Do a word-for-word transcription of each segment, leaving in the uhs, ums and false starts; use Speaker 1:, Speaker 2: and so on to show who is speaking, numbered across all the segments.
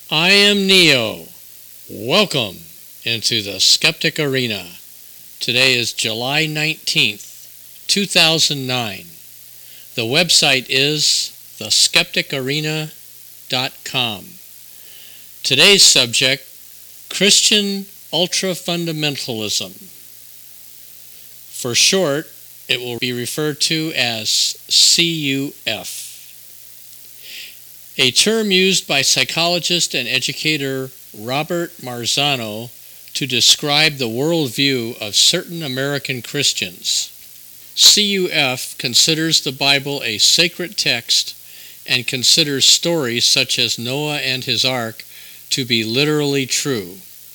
Speaker 1: I am Neo. Welcome into the Skeptic Arena. Today is July nineteenth, two thousand nine. The website is the skeptic arena dot com. Today's subject, Christian ultra-fundamentalism. For short, it will be referred to as C U F. A term used by psychologist and educator Robert Marzano to describe the worldview of certain American Christians. C U F considers the Bible a sacred text and considers stories such as Noah and his ark to be literally true.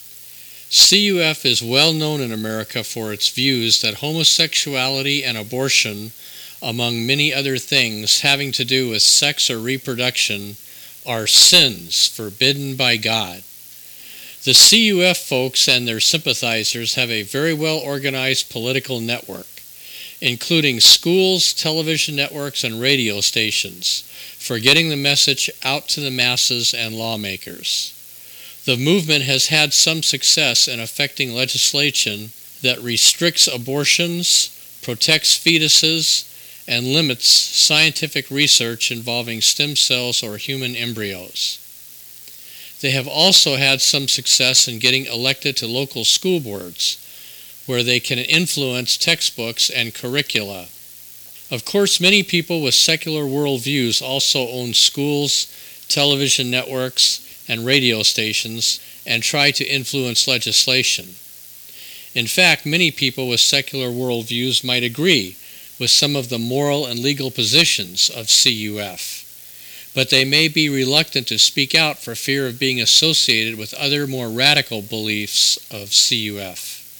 Speaker 1: C U F is well known in America for its views that homosexuality and abortion, among many other things having to do with sex or reproduction, are sins forbidden by God. The C U F folks and their sympathizers have a very well organized political network, including schools, television networks, and radio stations, for getting the message out to the masses and lawmakers. The movement has had some success in affecting legislation that restricts abortions, protects fetuses, and limits scientific research involving stem cells or human embryos. They have also had some success in getting elected to local school boards, where they can influence textbooks and curricula. Of course, many people with secular worldviews also own schools, television networks, and radio stations, and try to influence legislation. In fact, many people with secular worldviews might agree with some of the moral and legal positions of C U F, but they may be reluctant to speak out for fear of being associated with other more radical beliefs of C U F.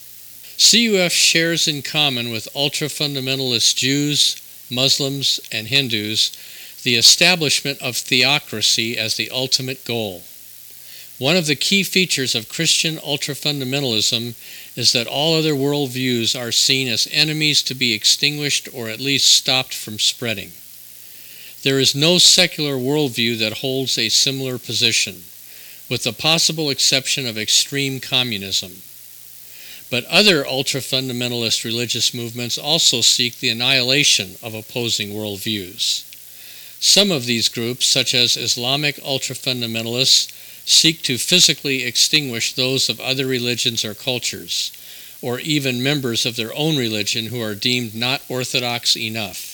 Speaker 1: C U F shares in common with ultra-fundamentalist Jews, Muslims, and Hindus the establishment of theocracy as the ultimate goal. One of the key features of Christian ultra-fundamentalism is that all other worldviews are seen as enemies to be extinguished or at least stopped from spreading. There is no secular worldview that holds a similar position, with the possible exception of extreme communism. But other ultra-fundamentalist religious movements also seek the annihilation of opposing worldviews. Some of these groups, such as Islamic ultra-fundamentalists, seek to physically extinguish those of other religions or cultures, or even members of their own religion who are deemed not orthodox enough.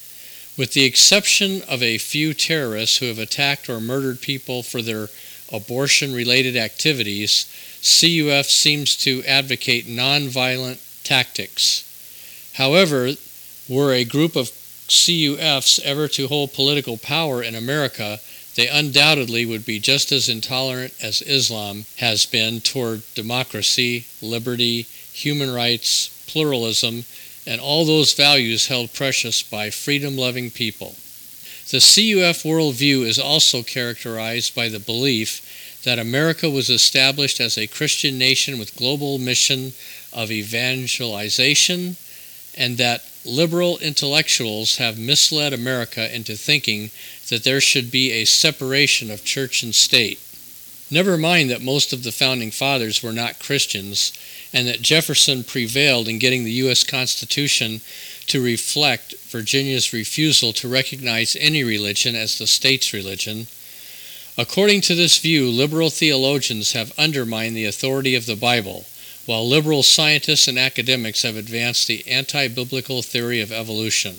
Speaker 1: With the exception of a few terrorists who have attacked or murdered people for their abortion-related activities, C U F seems to advocate nonviolent tactics. However, were a group of C U Fs ever to hold political power in America, they undoubtedly would be just as intolerant as Islam has been toward democracy, liberty, human rights, pluralism, and all those values held precious by freedom-loving people. The C U F worldview is also characterized by the belief that America was established as a Christian nation with global mission of evangelization, and that liberal intellectuals have misled America into thinking that there should be a separation of church and state. Never mind that most of the founding fathers were not Christians, and that Jefferson prevailed in getting the U S Constitution to reflect Virginia's refusal to recognize any religion as the state's religion. According to this view, liberal theologians have undermined the authority of the Bible, while liberal scientists and academics have advanced the anti-biblical theory of evolution.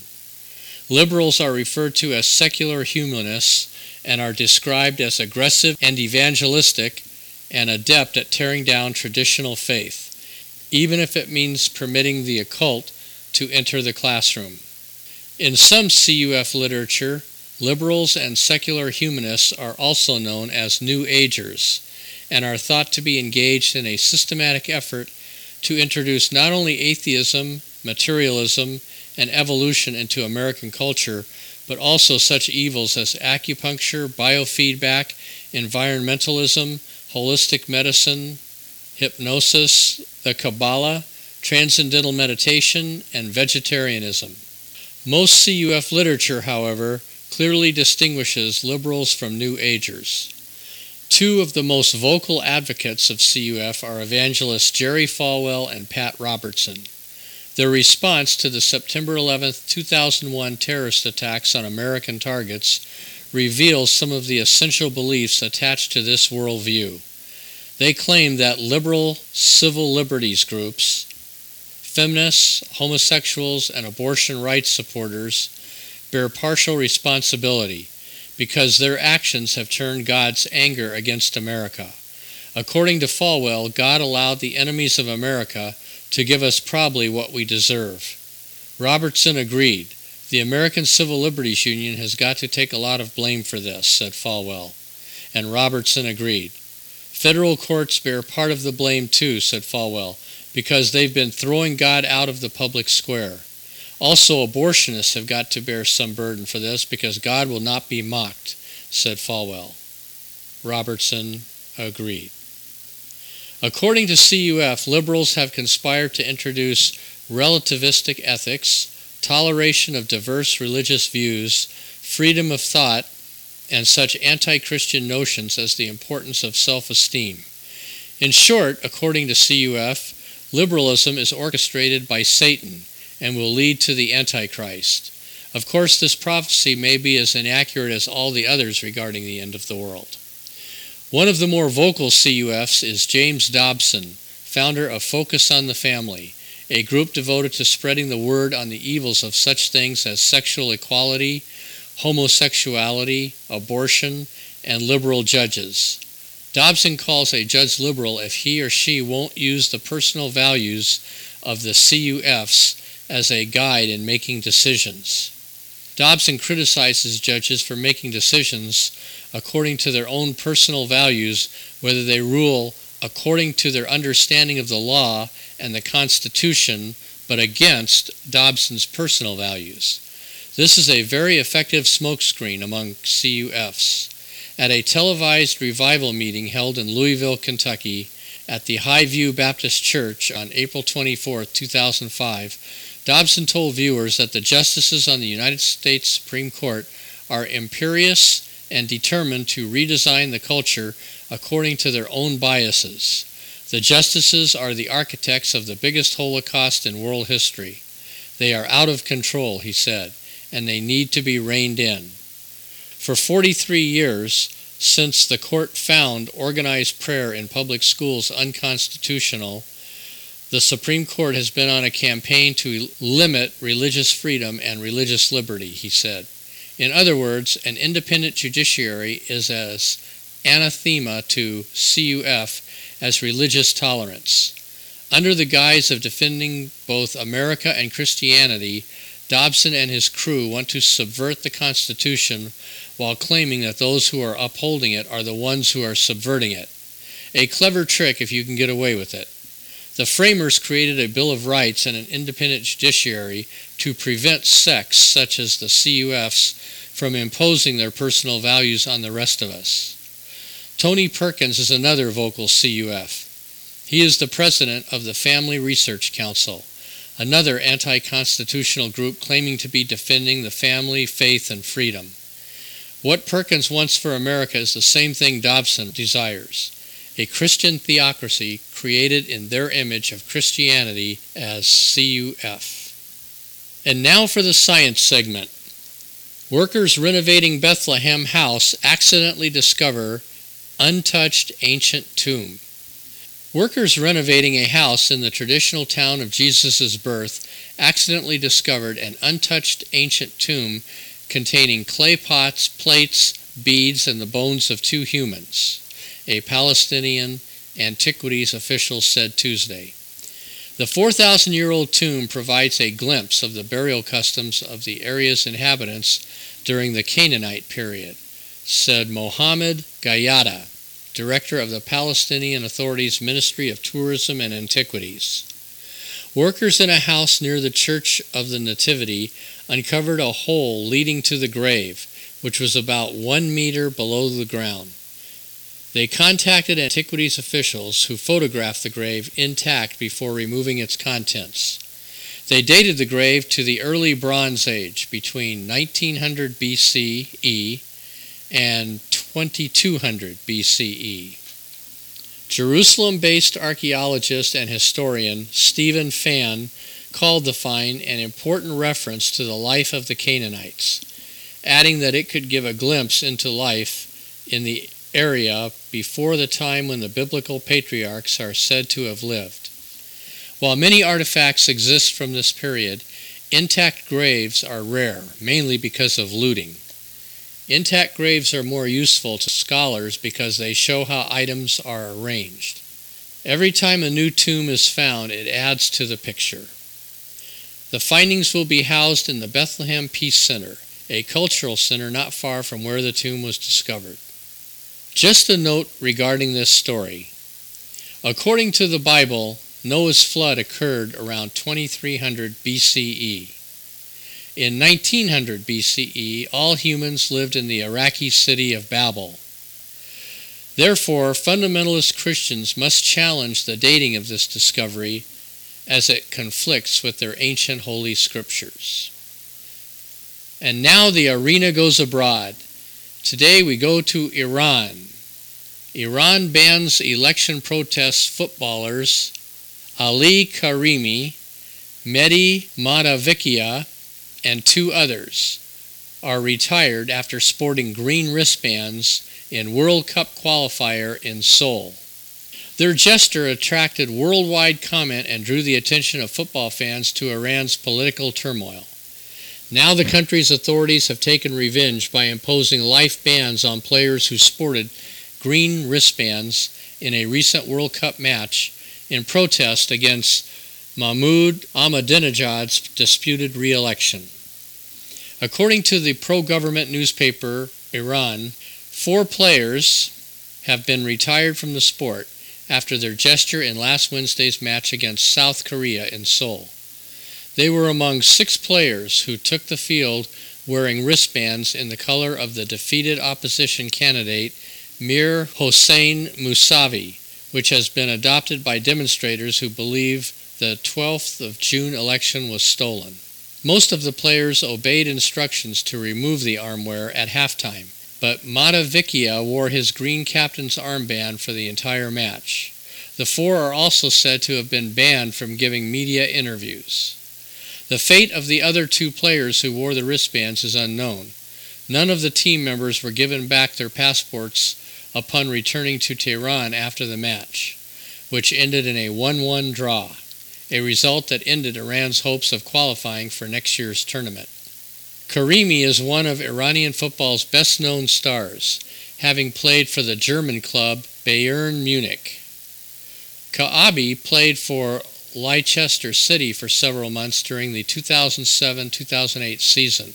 Speaker 1: Liberals are referred to as secular humanists and are described as aggressive and evangelistic and adept at tearing down traditional faith, even if it means permitting the occult to enter the classroom. In some C U F literature, liberals and secular humanists are also known as New Agers, and are thought to be engaged in a systematic effort to introduce not only atheism, materialism, and evolution into American culture, but also such evils as acupuncture, biofeedback, environmentalism, holistic medicine, hypnosis, the Kabbalah, transcendental meditation, and vegetarianism. Most C U F literature, however, clearly distinguishes liberals from New Agers. Two of the most vocal advocates of C U F are evangelists Jerry Falwell and Pat Robertson. Their response to the September eleventh, two thousand one terrorist attacks on American targets reveals some of the essential beliefs attached to this worldview. They claim that liberal civil liberties groups, feminists, homosexuals, and abortion rights supporters bear partial responsibility because their actions have turned God's anger against America. According to Falwell, God allowed the enemies of America to give us probably what we deserve. Robertson agreed. The American Civil Liberties Union has got to take a lot of blame for this, said Falwell. And Robertson agreed. Federal courts bear part of the blame too, said Falwell, because they've been throwing God out of the public square. Also, abortionists have got to bear some burden for this because God will not be mocked, said Falwell. Robertson agreed. According to C U F, liberals have conspired to introduce relativistic ethics, toleration of diverse religious views, freedom of thought, and such anti-Christian notions as the importance of self-esteem. In short, according to C U F, liberalism is orchestrated by Satan and will lead to the Antichrist. Of course, this prophecy may be as inaccurate as all the others regarding the end of the world. One of the more vocal C U Fs is James Dobson, founder of Focus on the Family, a group devoted to spreading the word on the evils of such things as sexual equality, homosexuality, abortion, and liberal judges. Dobson calls a judge liberal if he or she won't use the personal values of the C U Fs as a guide in making decisions. Dobson criticizes judges for making decisions according to their own personal values, whether they rule according to their understanding of the law and the Constitution, but against Dobson's personal values. This is a very effective smokescreen among C U Fs. At a televised revival meeting held in Louisville, Kentucky, at the Highview Baptist Church on April twenty-fourth, two thousand five, Dobson told viewers that the justices on the United States Supreme Court are imperious and determined to redesign the culture according to their own biases. The justices are the architects of the biggest Holocaust in world history. They are out of control, he said, and they need to be reined in. For forty-three years, since the court found organized prayer in public schools unconstitutional, the Supreme Court has been on a campaign to limit religious freedom and religious liberty, he said. In other words, an independent judiciary is as anathema to C U F as religious tolerance. Under the guise of defending both America and Christianity, Dobson and his crew want to subvert the Constitution while claiming that those who are upholding it are the ones who are subverting it. A clever trick if you can get away with it. The framers created a Bill of Rights and an independent judiciary to prevent sects such as the C U Fs from imposing their personal values on the rest of us. Tony Perkins is another vocal C U F. He is the president of the Family Research Council, another anti-constitutional group claiming to be defending the family, faith, and freedom. What Perkins wants for America is the same thing Dobson desires, a Christian theocracy created in their image of Christianity as C U F. And now for the science segment. Workers renovating Bethlehem house accidentally discover untouched ancient tomb. Workers renovating a house in the traditional town of Jesus' birth accidentally discovered an untouched ancient tomb containing clay pots, plates, beads, and the bones of two humans, a Palestinian antiquities official said Tuesday. The four thousand year old tomb provides a glimpse of the burial customs of the area's inhabitants during the Canaanite period, said Mohammed Gayada, director of the Palestinian Authority's Ministry of Tourism and Antiquities. Workers in a house near the Church of the Nativity uncovered a hole leading to the grave, which was about one meter below the ground. They contacted antiquities officials who photographed the grave intact before removing its contents. They dated the grave to the early Bronze Age, between nineteen hundred B C E and twenty-two hundred B C E. Jerusalem-based archaeologist and historian Stephen Fan called the find an important reference to the life of the Canaanites, adding that it could give a glimpse into life in the area before the time when the biblical patriarchs are said to have lived. While many artifacts exist from this period, intact graves are rare, mainly because of looting. Intact graves are more useful to scholars because they show how items are arranged. Every time a new tomb is found, it adds to the picture. The findings will be housed in the Bethlehem Peace Center, a cultural center not far from where the tomb was discovered. Just a note regarding this story. According to the Bible, Noah's flood occurred around twenty-three hundred B C E. In nineteen hundred B C E, all humans lived in the Iraqi city of Babel. Therefore, fundamentalist Christians must challenge the dating of this discovery as it conflicts with their ancient holy scriptures. And now the arena goes abroad. Today we go to Iran. Iran bans election protest footballers Ali Karimi, Mehdi Madavikia, and two others are retired after sporting green wristbands in World Cup qualifier in Seoul. Their gesture attracted worldwide comment and drew the attention of football fans to Iran's political turmoil. Now the country's authorities have taken revenge by imposing life bans on players who sported green wristbands in a recent World Cup match in protest against Mahmoud Ahmadinejad's disputed re-election. According to the pro-government newspaper Iran, four players have been retired from the sport after their gesture in last Wednesday's match against South Korea in Seoul. They were among six players who took the field wearing wristbands in the color of the defeated opposition candidate Mir Hossein Mousavi, which has been adopted by demonstrators who believe the twelfth of June election was stolen. Most of the players obeyed instructions to remove the armwear at halftime, but Madavikia wore his green captain's armband for the entire match. The four are also said to have been banned from giving media interviews. The fate of the other two players who wore the wristbands is unknown. None of the team members were given back their passports upon returning to Tehran after the match, which ended in a one one draw, a result that ended Iran's hopes of qualifying for next year's tournament. Karimi is one of Iranian football's best-known stars, having played for the German club Bayern Munich. Kaabi played for Leicester City for several months during the two thousand seven two thousand eight season.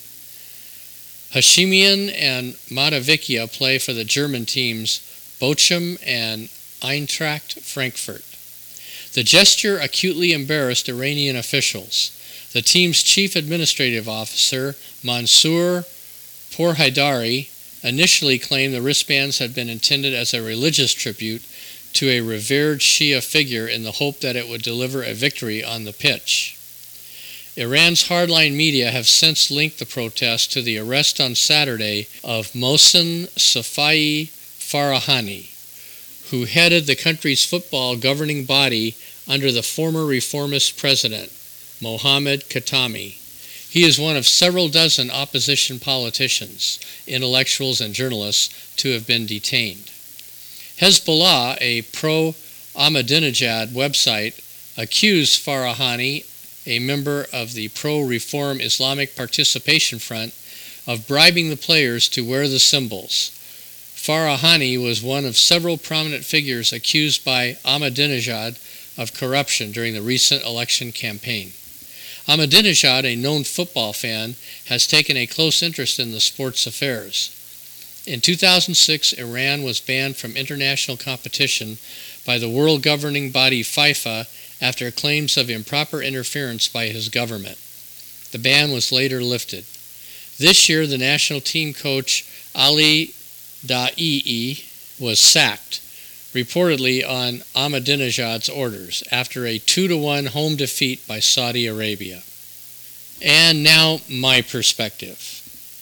Speaker 1: Hashemian and Madavikia play for the German teams Bochum and Eintracht Frankfurt. The gesture acutely embarrassed Iranian officials. The team's chief administrative officer, Mansour Pourhaidari, initially claimed the wristbands had been intended as a religious tribute to a revered Shia figure in the hope that it would deliver a victory on the pitch. Iran's hardline media have since linked the protest to the arrest on Saturday of Mohsen Safai Farahani, who headed the country's football governing body under the former reformist president, Mohammad Khatami. He is one of several dozen opposition politicians, intellectuals, and journalists to have been detained. Hezbollah, a pro-Ahmadinejad website, accused Farahani, a member of the pro-reform Islamic Participation Front, of bribing the players to wear the symbols. Farahani was one of several prominent figures accused by Ahmadinejad of corruption during the recent election campaign. Ahmadinejad, a known football fan, has taken a close interest in the sport's affairs. In two thousand six, Iran was banned from international competition by the world governing body FIFA after claims of improper interference by his government. The ban was later lifted. This year, the national team coach Ali Daei was sacked, reportedly on Ahmadinejad's orders, after a two to one home defeat by Saudi Arabia. And now, my perspective.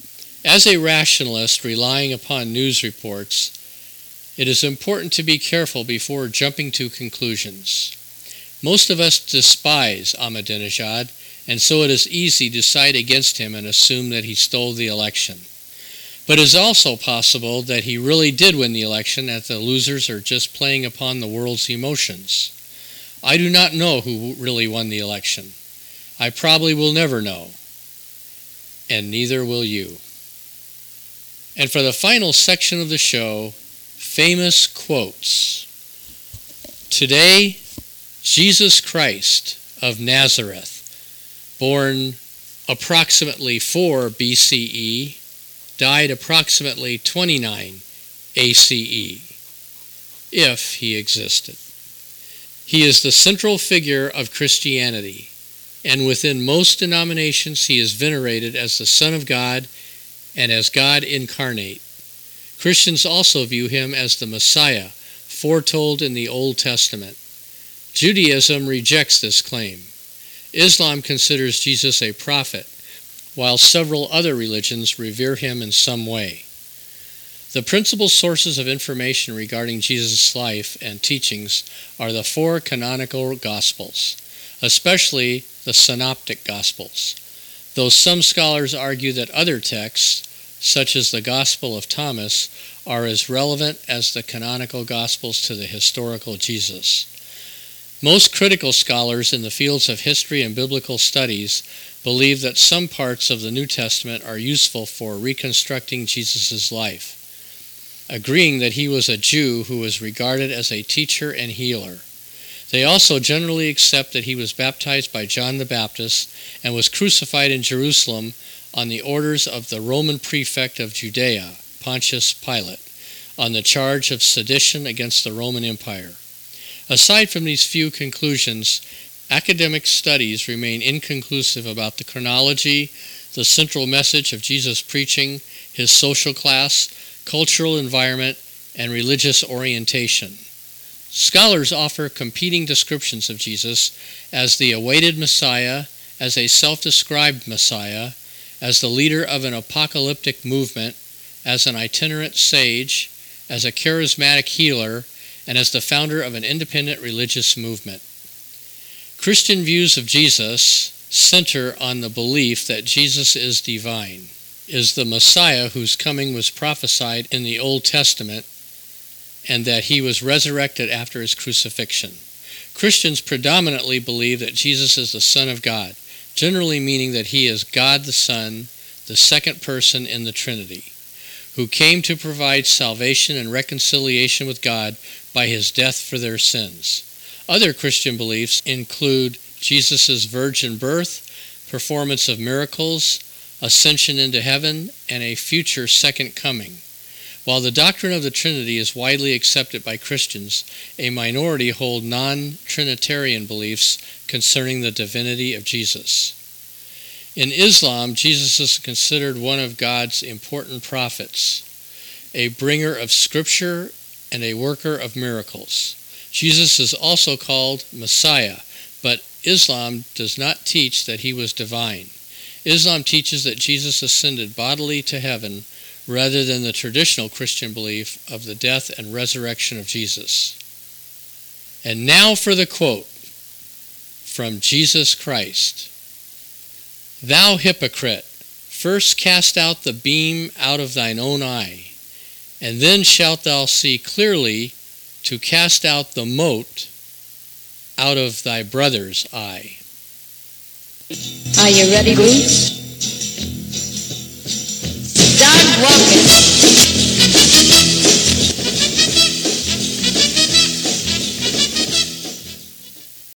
Speaker 1: As a rationalist relying upon news reports, it is important to be careful before jumping to conclusions. Most of us despise Ahmadinejad, and so it is easy to side against him and assume that he stole the election. But it is also possible that he really did win the election, and the losers are just playing upon the world's emotions. I do not know who really won the election. I probably will never know, and neither will you. And for the final section of the show, famous quotes. Today, Jesus Christ of Nazareth, born approximately four B C E, died approximately twenty-nine A C E, if he existed. He is the central figure of Christianity, and within most denominations he is venerated as the Son of God and as God incarnate. Christians also view him as the Messiah, foretold in the Old Testament. Judaism rejects this claim. Islam considers Jesus a prophet, while several other religions revere him in some way. The principal sources of information regarding Jesus' life and teachings are the four canonical Gospels, especially the Synoptic Gospels, though some scholars argue that other texts, such as the Gospel of Thomas, are as relevant as the canonical Gospels to the historical Jesus. Most critical scholars in the fields of history and biblical studies believe that some parts of the New Testament are useful for reconstructing Jesus' life, agreeing that he was a Jew who was regarded as a teacher and healer. They also generally accept that he was baptized by John the Baptist and was crucified in Jerusalem on the orders of the Roman prefect of Judea, Pontius Pilate, on the charge of sedition against the Roman Empire. Aside from these few conclusions, academic studies remain inconclusive about the chronology, the central message of Jesus' preaching, his social class, cultural environment, and religious orientation. Scholars offer competing descriptions of Jesus as the awaited Messiah, as a self-described Messiah, as the leader of an apocalyptic movement, as an itinerant sage, as a charismatic healer, and as the founder of an independent religious movement. Christian views of Jesus center on the belief that Jesus is divine, is the Messiah whose coming was prophesied in the Old Testament, and that he was resurrected after his crucifixion. Christians predominantly believe that Jesus is the Son of God, generally meaning that he is God the Son, the second person in the Trinity, who came to provide salvation and reconciliation with God by his death for their sins. Other Christian beliefs include Jesus' virgin birth, performance of miracles, ascension into heaven, and a future second coming. While the doctrine of the Trinity is widely accepted by Christians, a minority hold non-Trinitarian beliefs concerning the divinity of Jesus. In Islam, Jesus is considered one of God's important prophets, a bringer of scripture and a worker of miracles. Jesus is also called Messiah, but Islam does not teach that he was divine. Islam teaches that Jesus ascended bodily to heaven rather than the traditional Christian belief of the death and resurrection of Jesus. And now for the quote from Jesus Christ. Thou hypocrite, first cast out the beam out of thine own eye, and then shalt thou see clearly to cast out the mote out of thy brother's eye.
Speaker 2: Are you ready, Bruce?